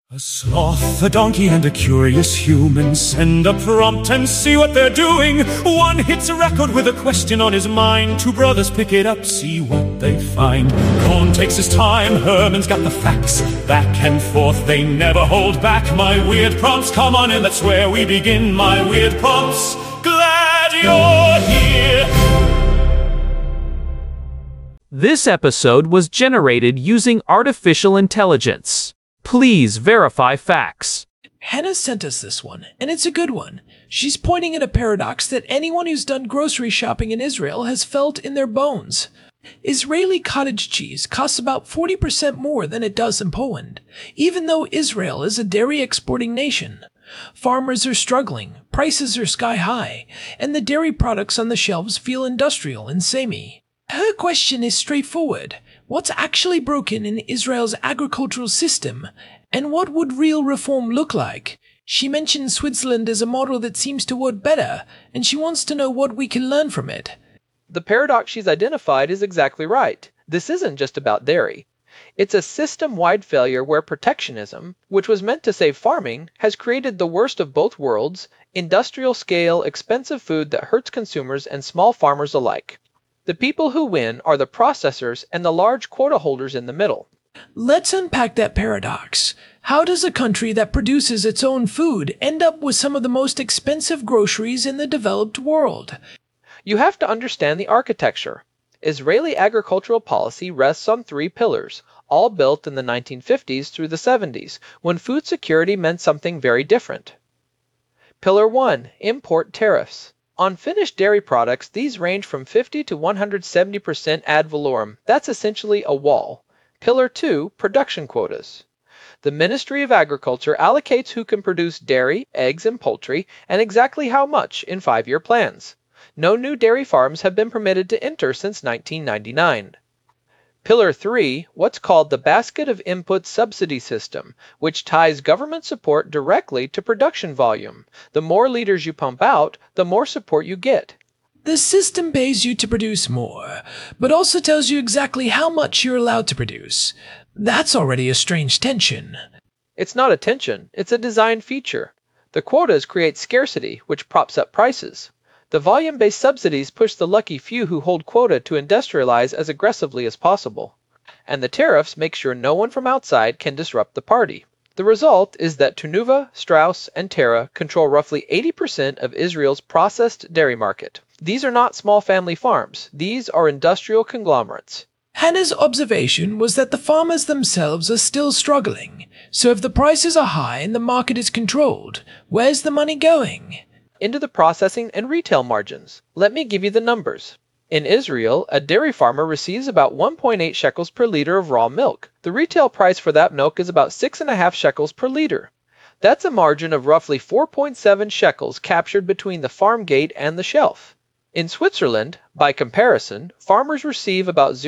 A sloth, a donkey, and a curious human send a prompt and see what they're doing. One hits a record with a question on his mind. Two brothers pick it up, see what they find. Cohn takes his time, Herman's got the facts. Back and forth, they never hold back. My weird prompts, come on in, that's where we begin. My weird prompts, glad you're here. This episode was generated using artificial intelligence. Please verify facts. Hannah sent us this one, and it's a good one. She's pointing at a paradox that anyone who's done grocery shopping in Israel has felt in their bones. Israeli cottage cheese costs about 40% more than it does in Poland, even though Israel is a dairy exporting nation. Farmers are struggling, prices are sky high, and the dairy products on the shelves feel industrial and samey. Her question is straightforward. What's actually broken in Israel's agricultural system, and what would real reform look like? She mentioned Switzerland as a model that seems to work better, and she wants to know what we can learn from it. The paradox she's identified is exactly right. This isn't just about dairy. It's a system-wide failure where protectionism, which was meant to save farming, has created the worst of both worlds, industrial-scale, expensive food that hurts consumers and small farmers alike. The people who win are the processors and the large quota holders in the middle. Let's unpack that paradox. How does a country that produces its own food end up with some of the most expensive groceries in the developed world? You have to understand the architecture. Israeli agricultural policy rests on three pillars, all built in the 1950s through the 70s, when food security meant something very different. Pillar 1. Import tariffs. On finished dairy products, these range from 50 to 170% ad valorem. That's essentially a wall. Pillar 2, production quotas. The Ministry of Agriculture allocates who can produce dairy, eggs, and poultry, and exactly how much in 5-year plans. No new dairy farms have been permitted to enter since 1999. Pillar 3, what's called the Basket of Input Subsidy System, which ties government support directly to production volume. The more liters you pump out, the more support you get. The system pays you to produce more, but also tells you exactly how much you're allowed to produce. That's already a strange tension. It's not a tension, it's a design feature. The quotas create scarcity, which props up prices. The volume-based subsidies push the lucky few who hold quota to industrialize as aggressively as possible. And the tariffs make sure no one from outside can disrupt the party. The result is that Tnuva, Strauss, and Terra control roughly 80% of Israel's processed dairy market. These are not small family farms. These are industrial conglomerates. Hannah's observation was that the farmers themselves are still struggling. So if the prices are high and the market is controlled, where's the money going? Into the processing and retail margins. Let me give you the numbers. In Israel, a dairy farmer receives about 1.8 shekels per liter of raw milk. The retail price for that milk is about 6.5 shekels per liter. That's a margin of roughly 4.7 shekels captured between the farm gate and the shelf. In Switzerland, by comparison, farmers receive about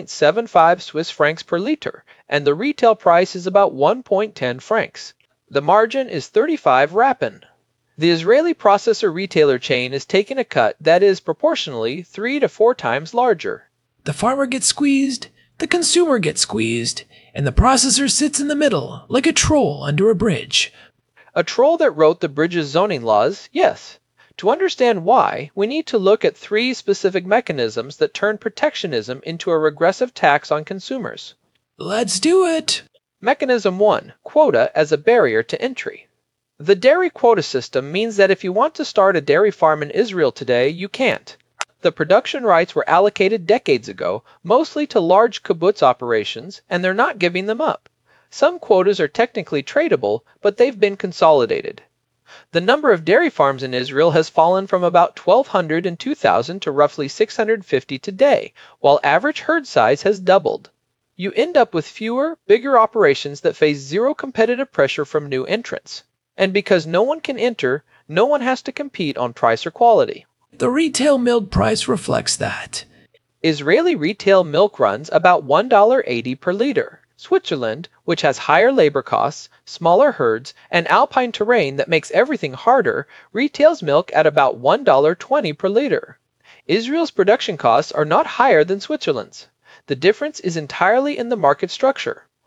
0.75 Swiss francs per liter, and the retail price is about 1.10 francs. The margin is 35 rappen. The Israeli processor-retailer chain is taking a cut that is proportionally 3 to 4 times larger. The farmer gets squeezed, the consumer gets squeezed, and the processor sits in the middle, like a troll under a bridge. A troll that wrote the bridge's zoning laws, yes. To understand why, we need to look at 3 specific mechanisms that turn protectionism into a regressive tax on consumers. Let's do it! Mechanism 1. Quota as a barrier to entry. The dairy quota system means that if you want to start a dairy farm in Israel today, you can't. The production rights were allocated decades ago, mostly to large kibbutz operations, and they're not giving them up. Some quotas are technically tradable, but they've been consolidated. The number of dairy farms in Israel has fallen from about 1,200 in 2000 to roughly 650 today, while average herd size has doubled. You end up with fewer, bigger operations that face zero competitive pressure from new entrants. And because no one can enter, no one has to compete on price or quality. The retail milk price reflects that. Israeli retail milk runs about $1.80 per liter. Switzerland, which has higher labor costs, smaller herds, and alpine terrain that makes everything harder, retails milk at about $1.20 per liter. Israel's production costs are not higher than Switzerland's. The difference is entirely in the market structure.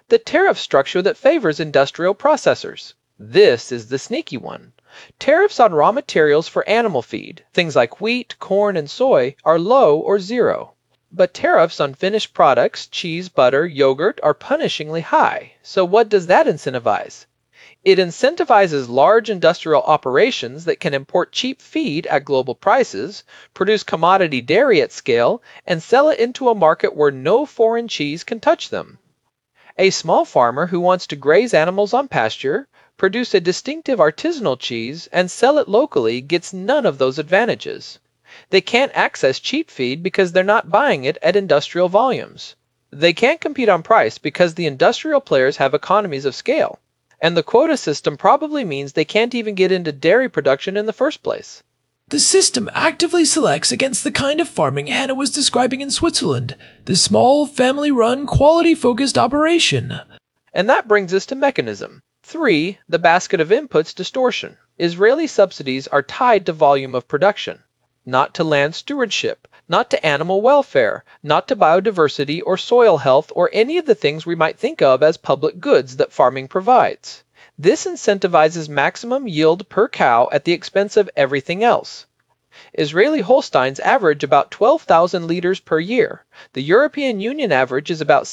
The tariff structure that favors industrial processors. This is the sneaky one. Tariffs on raw materials for animal feed, things like wheat, corn, and soy, are low or zero. But tariffs on finished products, cheese, butter, yogurt, are punishingly high. So what does that incentivize? It incentivizes large industrial operations that can import cheap feed at global prices, produce commodity dairy at scale, and sell it into a market where no foreign cheese can touch them. A small farmer who wants to graze animals on pasture, produce a distinctive artisanal cheese, and sell it locally gets none of those advantages. They can't access cheap feed because they're not buying it at industrial volumes. They can't compete on price because the industrial players have economies of scale. And the quota system probably means they can't even get into dairy production in the first place. The system actively selects against the kind of farming Hannah was describing in Switzerland, the small, family-run, quality-focused operation. And that brings us to mechanism. 3. The basket of inputs distortion. Israeli subsidies are tied to volume of production, not to land stewardship, not to animal welfare, not to biodiversity or soil health or any of the things we might think of as public goods that farming provides. This incentivizes maximum yield per cow at the expense of everything else. Israeli Holsteins average about 12,000 liters per year. The European Union average is about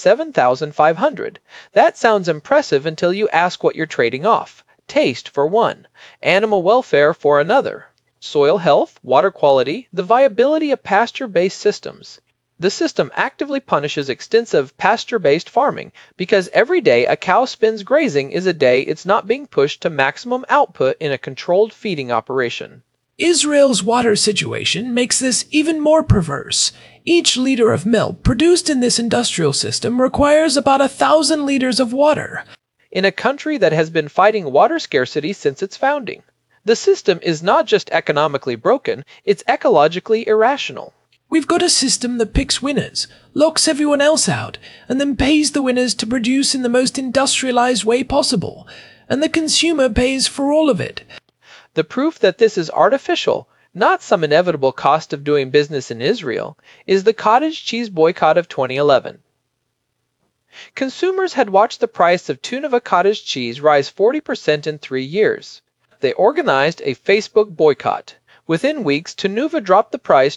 7,500. That sounds impressive until you ask what you're trading off. Taste for one, animal welfare for another, soil health, water quality, the viability of pasture-based systems. The system actively punishes extensive pasture-based farming because every day a cow spends grazing is a day it's not being pushed to maximum output in a controlled feeding operation. Israel's water situation makes this even more perverse. Each liter of milk produced in this industrial system requires about 1,000 liters of water. In a country that has been fighting water scarcity since its founding. The system is not just economically broken, it's ecologically irrational. We've got a system that picks winners, locks everyone else out, and then pays the winners to produce in the most industrialized way possible. And the consumer pays for all of it. The proof that this is artificial, not some inevitable cost of doing business in Israel, is the cottage cheese boycott of 2011. Consumers had watched the price of Tunava cottage cheese rise 40% in 3 years. They organized a Facebook boycott. Within weeks, Tunava dropped the price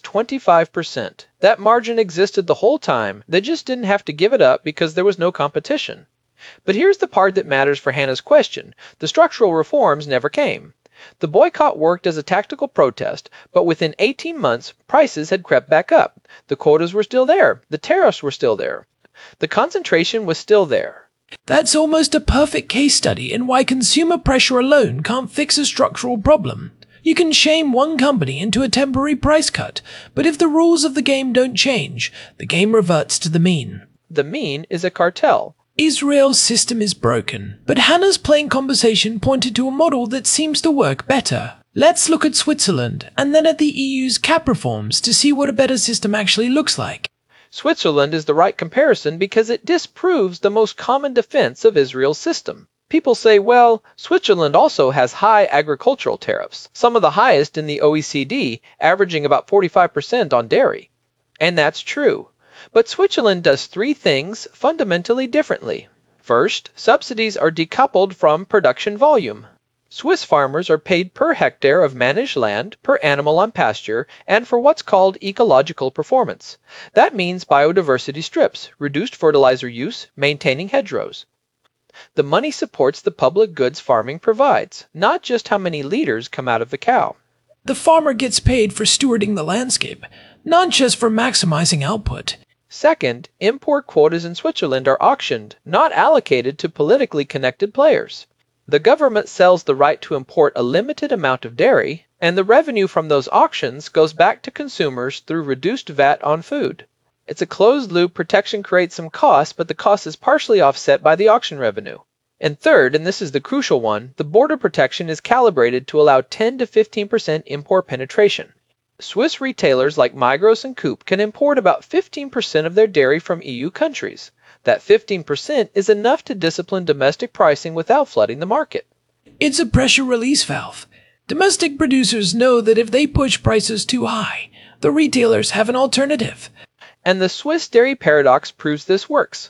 25%. That margin existed the whole time. They just didn't have to give it up because there was no competition. But here's the part that matters for Hannah's question. The structural reforms never came. The boycott worked as a tactical protest, but within 18 months, prices had crept back up. The quotas were still there. The tariffs were still there. The concentration was still there. That's almost a perfect case study in why consumer pressure alone can't fix a structural problem. You can shame one company into a temporary price cut, but if the rules of the game don't change, the game reverts to the mean. The mean is a cartel. Israel's system is broken, but Hannah's plain conversation pointed to a model that seems to work better. Let's look at Switzerland, and then at the EU's cap reforms to see what a better system actually looks like. Switzerland is the right comparison because it disproves the most common defense of Israel's system. People say, well, Switzerland also has high agricultural tariffs, some of the highest in the OECD, averaging about 45% on dairy. And that's true. But Switzerland does 3 things fundamentally differently. First, subsidies are decoupled from production volume. Swiss farmers are paid per hectare of managed land, per animal on pasture, and for what's called ecological performance. That means biodiversity strips, reduced fertilizer use, maintaining hedgerows. The money supports the public goods farming provides, not just how many liters come out of the cow. The farmer gets paid for stewarding the landscape, not just for maximizing output. Second, import quotas in Switzerland are auctioned, not allocated to politically connected players. The government sells the right to import a limited amount of dairy, and the revenue from those auctions goes back to consumers through reduced VAT on food. It's a closed-loop. Protection creates some cost, but the cost is partially offset by the auction revenue. And third, and this is the crucial one, the border protection is calibrated to allow 10 to 15% import penetration. Swiss retailers like Migros and Coop can import about 15% of their dairy from EU countries. That 15% is enough to discipline domestic pricing without flooding the market. It's a pressure release valve. Domestic producers know that if they push prices too high, the retailers have an alternative. And the Swiss dairy paradox proves this works.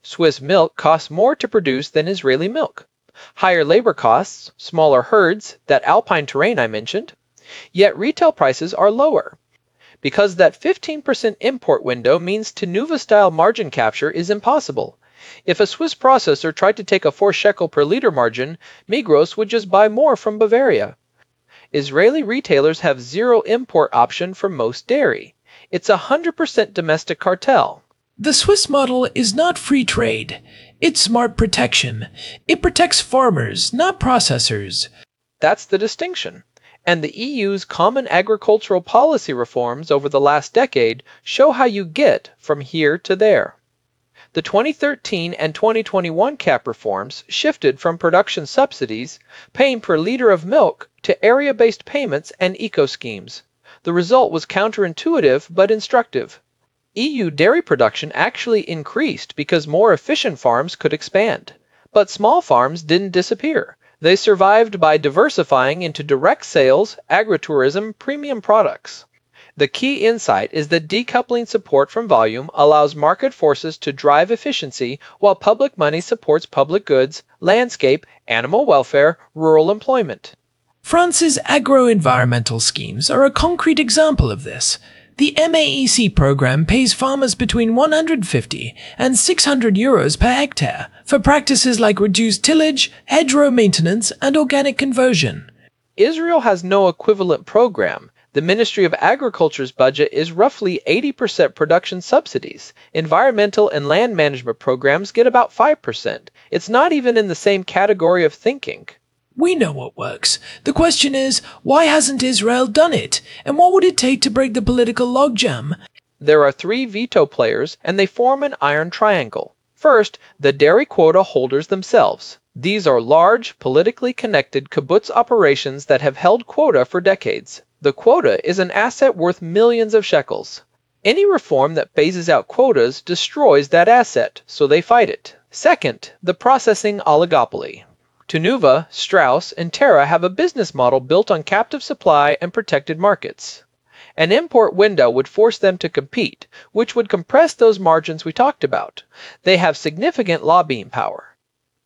Swiss milk costs more to produce than Israeli milk. Higher labor costs, smaller herds, that alpine terrain I mentioned. Yet retail prices are lower. Because that 15% import window means Tenuva-style margin capture is impossible. If a Swiss processor tried to take a 4 shekel per liter margin, Migros would just buy more from Bavaria. Israeli retailers have zero import option for most dairy. It's 100% domestic cartel. The Swiss model is not free trade. It's smart protection. It protects farmers, not processors. That's the distinction. And the EU's common agricultural policy reforms over the last decade show how you get from here to there. The 2013 and 2021 CAP reforms shifted from production subsidies, paying per liter of milk, to area-based payments and eco-schemes. The result was counterintuitive but instructive. EU dairy production actually increased because more efficient farms could expand. But small farms didn't disappear. They survived by diversifying into direct sales, agritourism, premium products. The key insight is that decoupling support from volume allows market forces to drive efficiency while public money supports public goods, landscape, animal welfare, rural employment. France's agro-environmental schemes are a concrete example of this. The MAEC program pays farmers between 150 and 600 euros per hectare for practices like reduced tillage, hedgerow maintenance, and organic conversion. Israel has no equivalent program. The Ministry of Agriculture's budget is roughly 80% production subsidies. Environmental and land management programs get about 5%. It's not even in the same category of thinking. We know what works. The question is, why hasn't Israel done it? And what would it take to break the political logjam? There are 3 veto players, and they form an iron triangle. First, the dairy quota holders themselves. These are large, politically connected kibbutz operations that have held quota for decades. The quota is an asset worth millions of shekels. Any reform that phases out quotas destroys that asset, so they fight it. Second, the processing oligopoly. Tenuva, Strauss, and Terra have a business model built on captive supply and protected markets. An import window would force them to compete, which would compress those margins we talked about. They have significant lobbying power.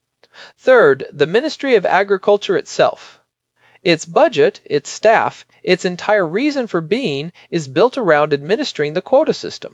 Third, the Ministry of Agriculture itself. Its budget, its staff, its entire reason for being is built around administering the quota system.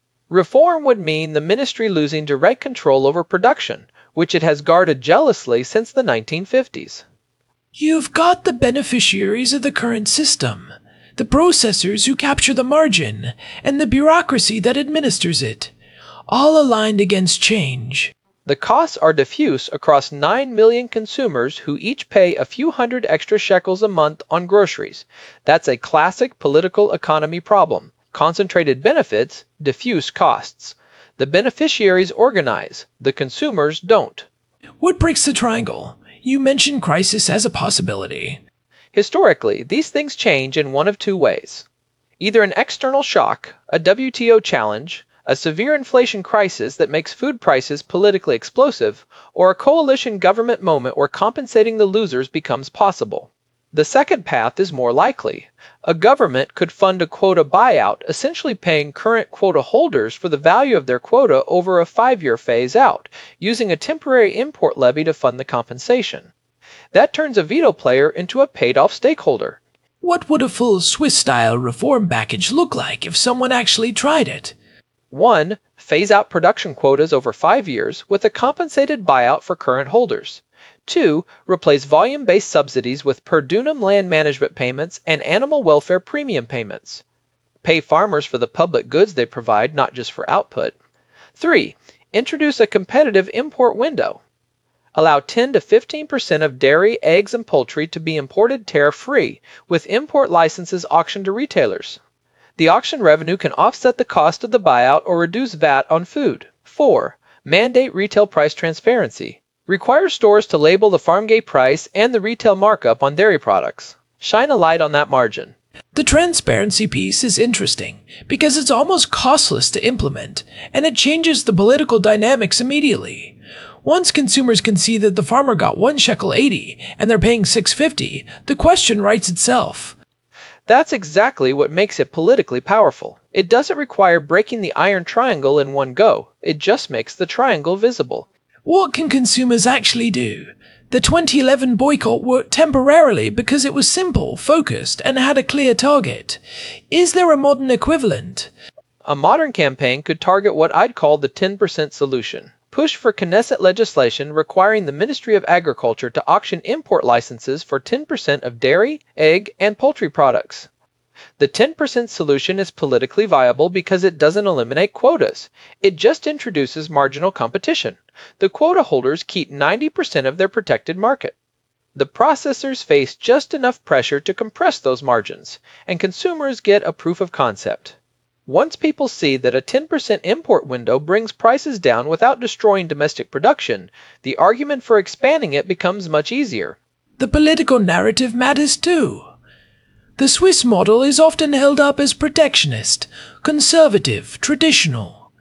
Reform would mean the ministry losing direct control over production, which it has guarded jealously since the 1950s. You've got the beneficiaries of the current system, the processors who capture the margin, and the bureaucracy that administers it, all aligned against change. The costs are diffuse across 9 million consumers who each pay a few hundred extra shekels a month on groceries. That's a classic political economy problem. Concentrated benefits, diffuse costs. The beneficiaries organize, the consumers don't. What breaks the triangle? You mentioned crisis as a possibility. Historically, these things change in one of 2 ways. Either an external shock, a WTO challenge, a severe inflation crisis that makes food prices politically explosive, or a coalition government moment where compensating the losers becomes possible. The second path is more likely. A government could fund a quota buyout, essentially paying current quota holders for the value of their quota over a 5-year phase out, using a temporary import levy to fund the compensation. That turns a veto player into a paid-off stakeholder. What would a full Swiss-style reform package look like if someone actually tried it? 1. Phase out production quotas over 5 years with a compensated buyout for current holders. 2. Replace volume-based subsidies with per dunum land management payments and animal welfare premium payments. Pay farmers for the public goods they provide, not just for output. 3. Introduce a competitive import window. Allow 10 to 15% of dairy, eggs, and poultry to be imported tariff-free, with import licenses auctioned to retailers. The auction revenue can offset the cost of the buyout or reduce VAT on food. 4. Mandate retail price transparency. Require stores to label the farm gate price and the retail markup on dairy products. Shine a light on that margin. The transparency piece is interesting because it's almost costless to implement, and it changes the political dynamics immediately. Once consumers can see that the farmer got 1 shekel 80 and they're paying 6.50, the question writes itself. That's exactly what makes it politically powerful. It doesn't require breaking the iron triangle in one go. It just makes the triangle visible. What can consumers actually do? The 2011 boycott worked temporarily because it was simple, focused, and had a clear target. Is there a modern equivalent? A modern campaign could target what I'd call the 10% solution. Push for Knesset legislation requiring the Ministry of Agriculture to auction import licenses for 10% of dairy, egg, and poultry products. The 10% solution is politically viable because it doesn't eliminate quotas. It just introduces marginal competition. The quota holders keep 90% of their protected market. The processors face just enough pressure to compress those margins, and consumers get a proof of concept. Once people see that a 10% import window brings prices down without destroying domestic production, the argument for expanding it becomes much easier. The political narrative matters too. The Swiss model is often held up as protectionist, conservative, traditional.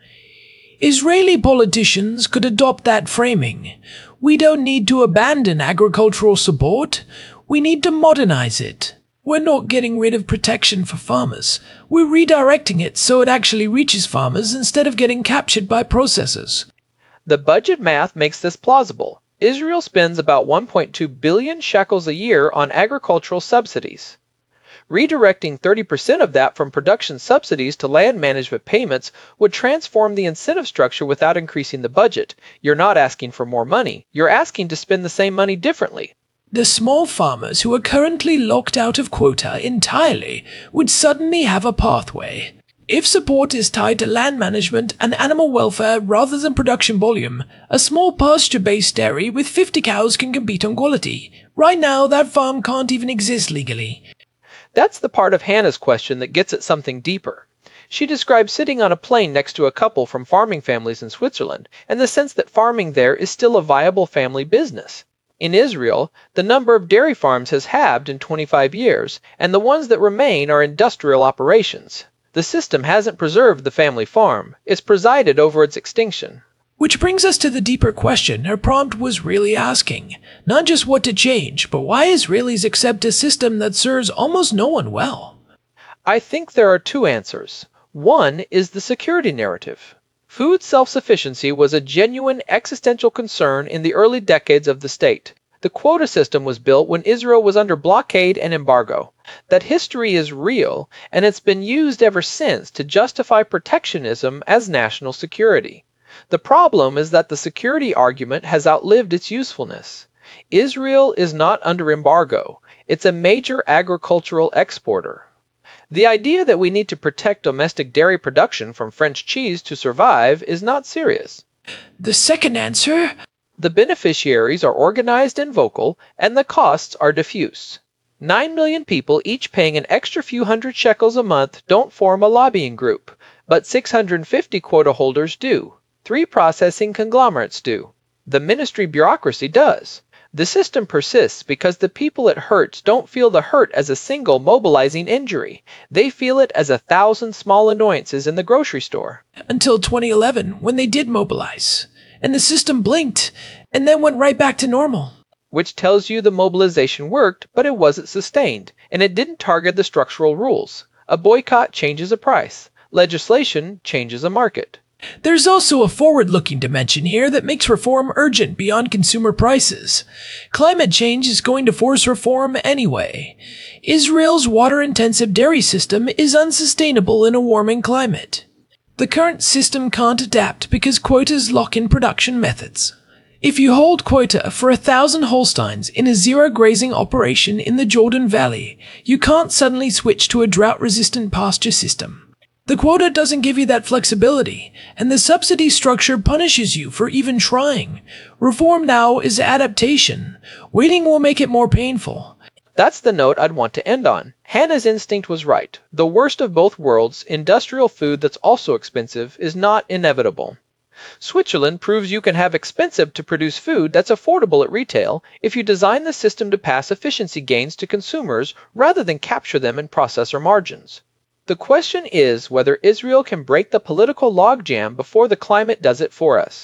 Israeli politicians could adopt that framing. We don't need to abandon agricultural support. We need to modernize it. We're not getting rid of protection for farmers. We're redirecting it so it actually reaches farmers instead of getting captured by processors. The budget math makes this plausible. Israel spends about 1.2 billion shekels a year on agricultural subsidies. Redirecting 30% of that from production subsidies to land management payments would transform the incentive structure without increasing the budget. You're not asking for more money. You're asking to spend the same money differently. The small farmers who are currently locked out of quota entirely would suddenly have a pathway. If support is tied to land management and animal welfare rather than production volume, a small pasture-based dairy with 50 cows can compete on quality. Right now, that farm can't even exist legally. That's the part of Hannah's question that gets at something deeper. She describes sitting on a plane next to a couple from farming families in Switzerland, and the sense that farming there is still a viable family business. In Israel, the number of dairy farms has halved in 25 years, and the ones that remain are industrial operations. The system hasn't preserved the family farm, it's presided over its extinction. Which brings us to the deeper question her prompt was really asking. Not just what to change, but why Israelis accept a system that serves almost no one well. I think there are two answers. One is the security narrative. Food self-sufficiency was a genuine existential concern in the early decades of the state. The quota system was built when Israel was under blockade and embargo. That history is real, and it's been used ever since to justify protectionism as national security. The problem is that the security argument has outlived its usefulness. Israel is not under embargo. It's a major agricultural exporter. The idea that we need to protect domestic dairy production from French cheese to survive is not serious. The second answer? The beneficiaries are organized and vocal, and the costs are diffuse. 9 million people each paying an extra few hundred shekels a month don't form a lobbying group, but 650 quota holders do. 3 processing conglomerates do. The ministry bureaucracy does. The system persists because the people it hurts don't feel the hurt as a single mobilizing injury. They feel it as 1,000 small annoyances in the grocery store. Until 2011, when they did mobilize. And the system blinked, and then went right back to normal. Which tells you the mobilization worked, but it wasn't sustained, and it didn't target the structural rules. A boycott changes a price. Legislation changes a market. There's also a forward-looking dimension here that makes reform urgent beyond consumer prices. Climate change is going to force reform anyway. Israel's water-intensive dairy system is unsustainable in a warming climate. The current system can't adapt because quotas lock in production methods. If you hold quota for 1,000 Holsteins in a zero-grazing operation in the Jordan Valley, you can't suddenly switch to a drought-resistant pasture system. The quota doesn't give you that flexibility, and the subsidy structure punishes you for even trying. Reform now is adaptation. Waiting will make it more painful. That's the note I'd want to end on. Hannah's instinct was right. The worst of both worlds, industrial food that's also expensive, is not inevitable. Switzerland proves you can have expensive to produce food that's affordable at retail if you design the system to pass efficiency gains to consumers rather than capture them in processor margins. The question is whether Israel can break the political logjam before the climate does it for us.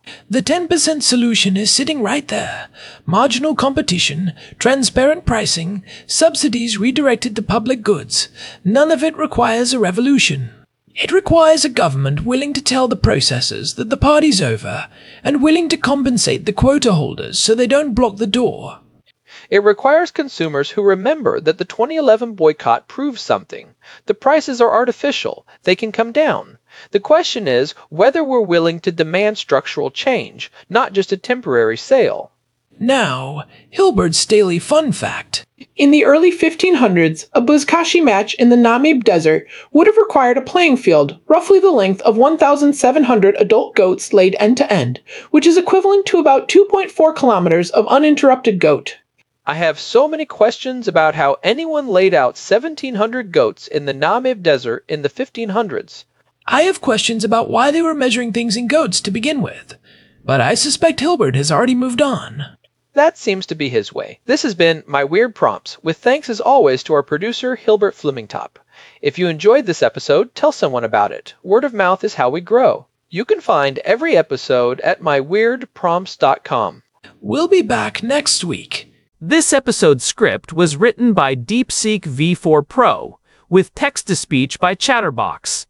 The 10% solution is sitting right there. Marginal competition, transparent pricing, subsidies redirected to public goods. None of it requires a revolution. It requires a government willing to tell the processors that the party's over and willing to compensate the quota holders so they don't block the door. It requires consumers who remember that the 2011 boycott proves something. The prices are artificial. They can come down. The question is whether we're willing to demand structural change, not just a temporary sale. Now, Hilbert's daily fun fact. In the early 1500s, a Buzkashi match in the Namib Desert would have required a playing field roughly the length of 1,700 adult goats laid end to end, which is equivalent to about 2.4 kilometers of uninterrupted goat. I have so many questions about how anyone laid out 1,700 goats in the Namib Desert in the 1500s. I have questions about why they were measuring things in goats to begin with, but I suspect Hilbert has already moved on. That seems to be his way. This has been My Weird Prompts, with thanks as always to our producer, Hilbert Flumingtop. If you enjoyed this episode, tell someone about it. Word of mouth is how we grow. You can find every episode at myweirdprompts.com. We'll be back next week. This episode's script was written by DeepSeek V4 Pro, with text-to-speech by Chatterbox.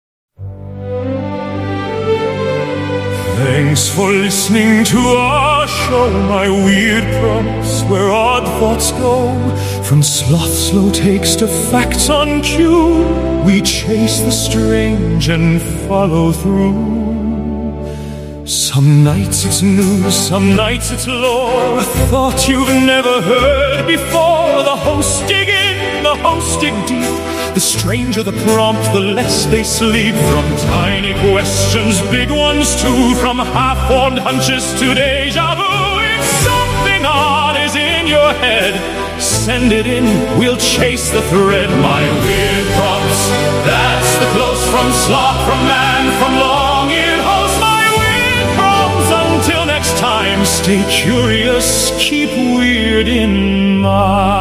Thanks for listening to our show, My Weird Prompts, where odd thoughts go. From sloth slow takes to facts on cue, we chase the strange and follow through. Some nights it's news, some nights it's lore, a thought you've never heard before. The hosts dig in, the hosts dig deep. The stranger the prompt, the less they sleep. From tiny questions, big ones too. From half-formed hunches to deja vu. If something odd is in your head, send it in, we'll chase the thread. My Weird Prompts, that's the close from sloth, from man, from long-eared host. My Weird Prompts, until next time, stay curious, keep weird in mind.